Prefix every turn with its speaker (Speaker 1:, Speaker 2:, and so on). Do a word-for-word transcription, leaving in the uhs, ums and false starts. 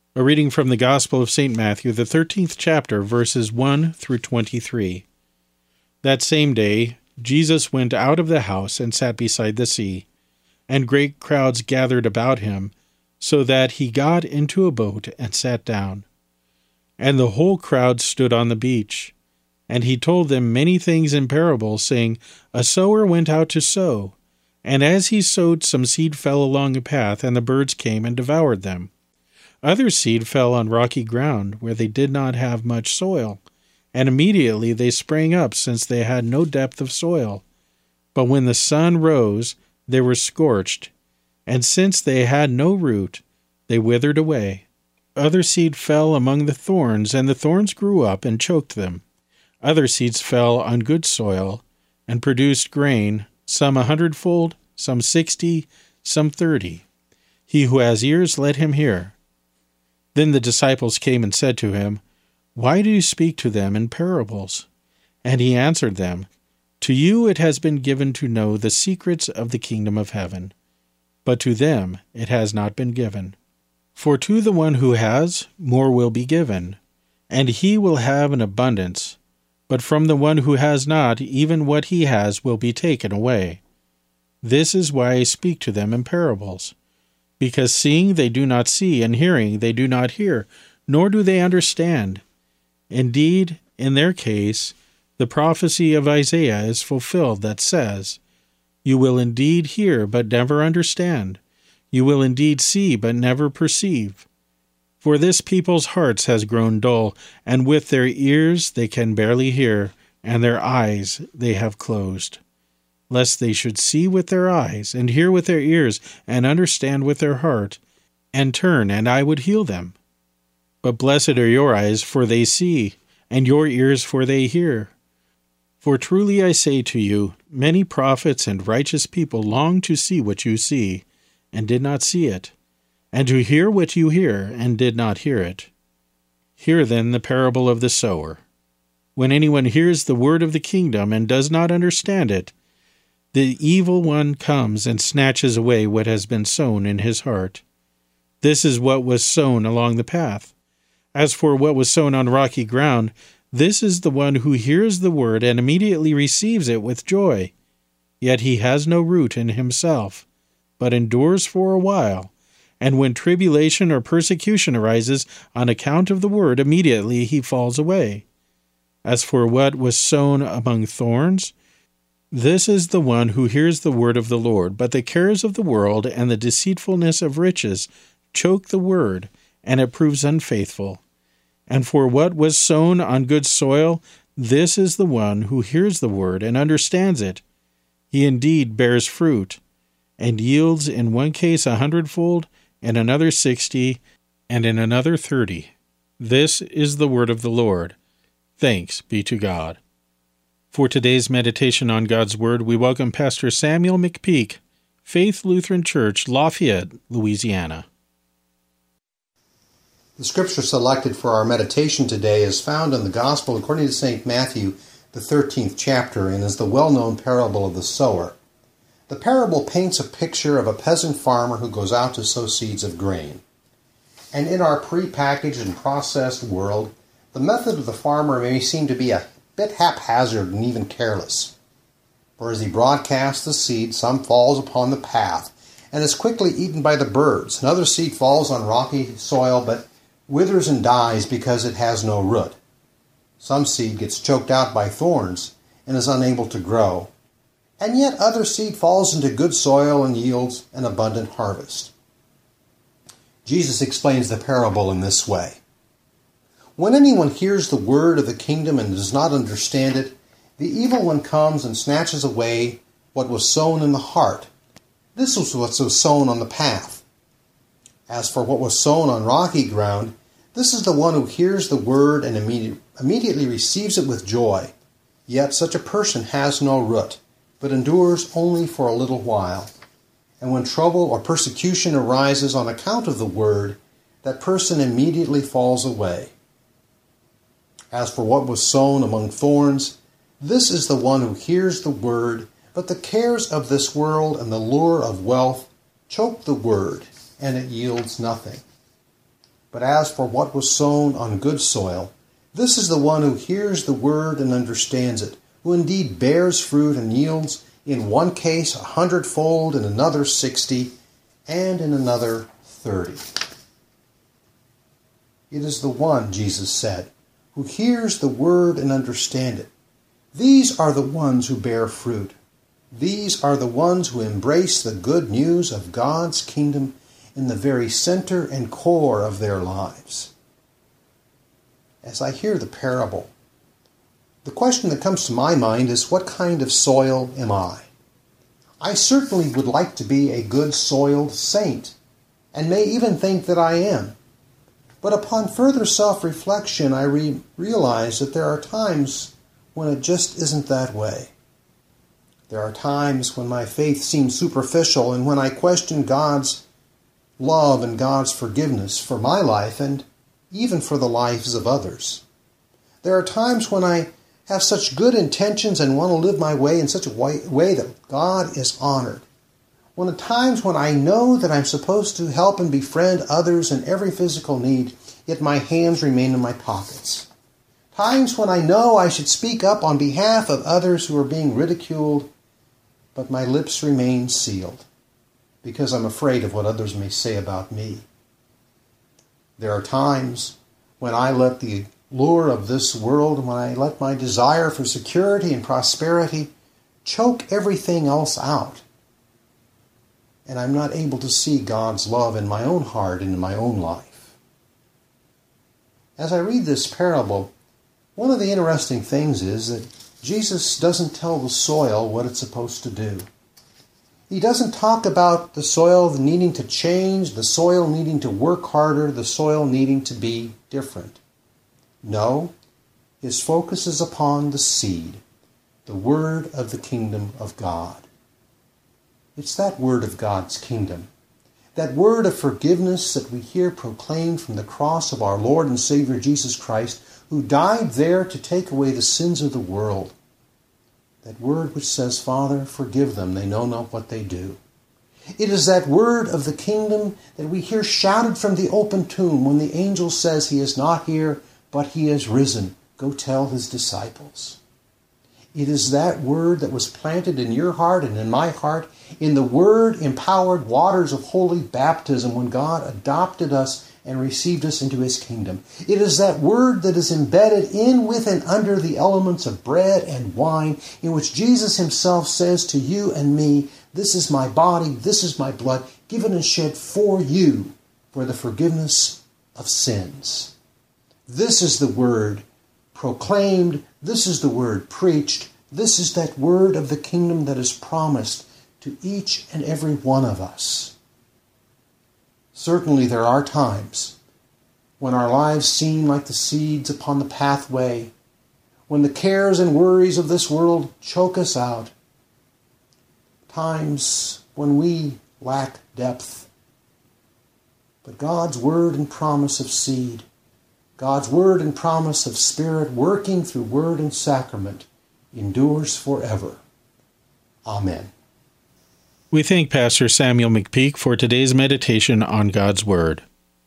Speaker 1: A reading from the Gospel of Saint Matthew, the thirteenth chapter, verses one through twenty-three. That same day, Jesus went out of the house and sat beside the sea, and great crowds gathered about him, so that he got into a boat and sat down. And the whole crowd stood on the beach. And he told them many things in parables, saying, A sower went out to sow, and as he sowed, some seed fell along a path, and the birds came and devoured them. Other seed fell on rocky ground, where they did not have much soil, and immediately they sprang up, since they had no depth of soil. But when the sun rose, they were scorched, and since they had no root, they withered away. Other seed fell among the thorns, and the thorns grew up and choked them. Other seeds fell on good soil, and produced grain, some a hundredfold, some sixty, some thirty. He who has ears, let him hear. Then the disciples came and said to him, Why do you speak to them in parables? And he answered them, To you it has been given to know the secrets of the kingdom of heaven, but to them it has not been given. For to the one who has, more will be given, and he will have an abundance. But from the one who has not, even what he has will be taken away. This is why I speak to them in parables. Because seeing they do not see, and hearing they do not hear, nor do they understand. Indeed, in their case, the prophecy of Isaiah is fulfilled that says, You will indeed hear, but never understand. You will indeed see, but never perceive. For this people's hearts has grown dull, and with their ears they can barely hear, and their eyes they have closed, lest they should see with their eyes, and hear with their ears, and understand with their heart, and turn, and I would heal them. But blessed are your eyes, for they see, and your ears, for they hear. For truly I say to you, many prophets and righteous people longed to see what you see, and did not see it, and to hear what you hear, and did not hear it. Hear then the parable of the sower. When anyone hears the word of the kingdom, and does not understand it, the evil one comes and snatches away what has been sown in his heart. This is what was sown along the path. As for what was sown on rocky ground, this is the one who hears the word and immediately receives it with joy. Yet he has no root in himself, but endures for a while. And when tribulation or persecution arises on account of the word, immediately he falls away. As for what was sown among thorns, this is the one who hears the word of the Lord, but the cares of the world and the deceitfulness of riches choke the word, and it proves unfaithful. And for what was sown on good soil, this is the one who hears the word and understands it. He indeed bears fruit, and yields in one case a hundredfold, in another sixty, and in another thirty. This is the word of the Lord. Thanks be to God. For today's meditation on God's Word, we welcome Pastor Samuel McPeak, Faith Lutheran Church, Lafayette, Louisiana.
Speaker 2: The scripture selected for our meditation today is found in the Gospel according to Saint Matthew, the thirteenth chapter, and is the well-known parable of the sower. The parable paints a picture of a peasant farmer who goes out to sow seeds of grain. And in our pre-packaged and processed world, the method of the farmer may seem to be a bit haphazard and even careless. For as he broadcasts the seed, some falls upon the path and is quickly eaten by the birds. Another seed falls on rocky soil but withers and dies because it has no root. Some seed gets choked out by thorns and is unable to grow. And yet other seed falls into good soil and yields an abundant harvest. Jesus explains the parable in this way. When anyone hears the word of the kingdom and does not understand it, the evil one comes and snatches away what was sown in the heart. This was what was sown on the path. As for what was sown on rocky ground, this is the one who hears the word and immediate, immediately receives it with joy. Yet such a person has no root, but endures only for a little while. And when trouble or persecution arises on account of the word, that person immediately falls away. As for what was sown among thorns, this is the one who hears the word, but the cares of this world and the lure of wealth choke the word, and it yields nothing. But as for what was sown on good soil, this is the one who hears the word and understands it, who indeed bears fruit and yields, in one case a hundredfold, in another sixty, and in another thirty. It is the one, Jesus said, who hears the word and understands it. These are the ones who bear fruit. These are the ones who embrace the good news of God's kingdom in the very center and core of their lives. As I hear the parable, the question that comes to my mind is, what kind of soil am I? I certainly would like to be a good-soiled saint, and may even think that I am. But upon further self-reflection, I re- realize that there are times when it just isn't that way. There are times when my faith seems superficial and when I question God's love and God's forgiveness for my life and even for the lives of others. There are times when I have such good intentions and want to live my way in such a way, way that God is honored. When at times when I know that I'm supposed to help and befriend others in every physical need, yet my hands remain in my pockets. Times when I know I should speak up on behalf of others who are being ridiculed, but my lips remain sealed because I'm afraid of what others may say about me. There are times when I let the lure of this world, when I let my desire for security and prosperity choke everything else out, and I'm not able to see God's love in my own heart and in my own life. As I read this parable, one of the interesting things is that Jesus doesn't tell the soil what it's supposed to do. He doesn't talk about the soil needing to change, the soil needing to work harder, the soil needing to be different. No, his focus is upon the seed, the word of the kingdom of God. It's that word of God's kingdom, that word of forgiveness that we hear proclaimed from the cross of our Lord and Savior Jesus Christ, who died there to take away the sins of the world. That word which says, Father, forgive them, they know not what they do. It is that word of the kingdom that we hear shouted from the open tomb when the angel says, he is not here, but he is risen. Go tell his disciples. It is that word that was planted in your heart and in my heart, in the word-empowered waters of holy baptism when God adopted us and received us into his kingdom. It is that word that is embedded in, with, and under the elements of bread and wine, in which Jesus himself says to you and me, this is my body, this is my blood, given and shed for you for the forgiveness of sins. This is the word proclaimed, this is the word preached, this is that word of the kingdom that is promised to each and every one of us. Certainly there are times when our lives seem like the seeds upon the pathway, when the cares and worries of this world choke us out, times when we lack depth. But God's word and promise of seed, God's word and promise of Spirit working through word and sacrament endures forever. Amen.
Speaker 1: We thank Pastor Samuel McPeak for today's meditation on God's Word.